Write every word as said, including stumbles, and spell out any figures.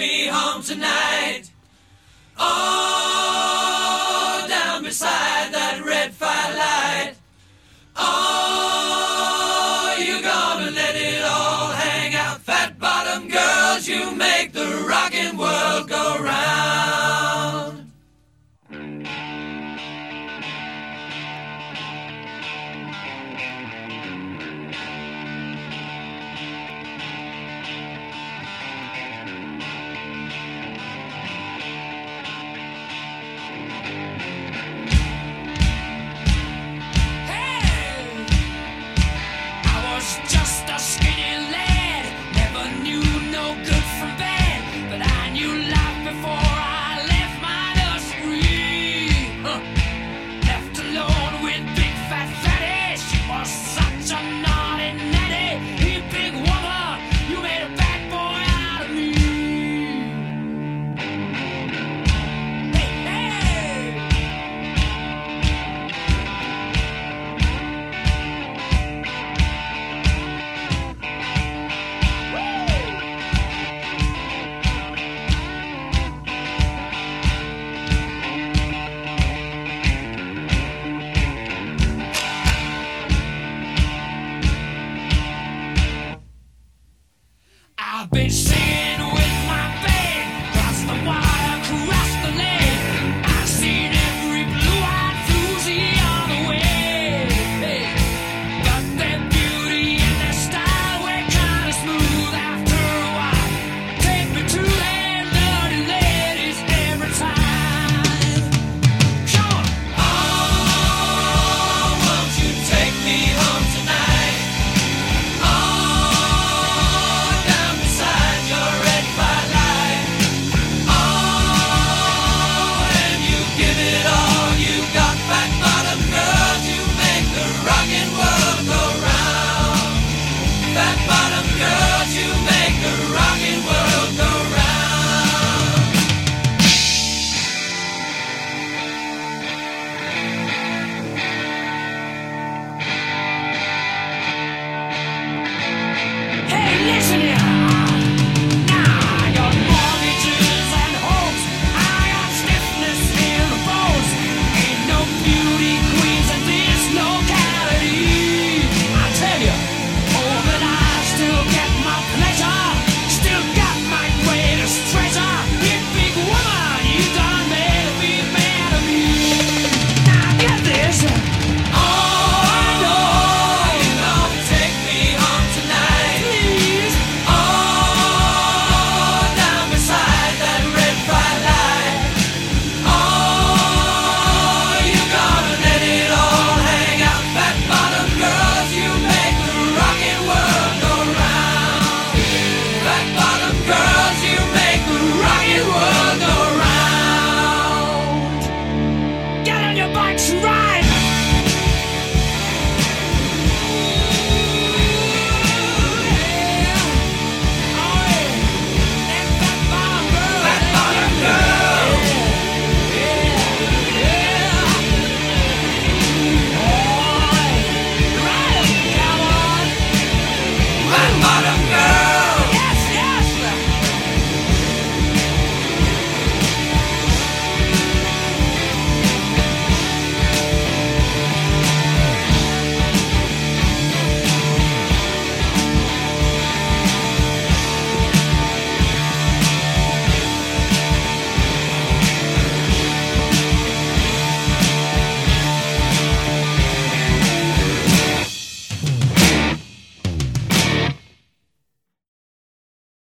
me home tonight. Oh, down beside that red firelight. Oh, you're gonna let it all hang out. Fat bottom girls, you make the rockin' world go round. Just a skinny lad, never knew no good from bad, but I knew life before I left my nursery. Huh. Left alone with big fat fatty, she was such a naughty natty. You big woman, you made a bad boy out of me. Hey, hey! I've been singing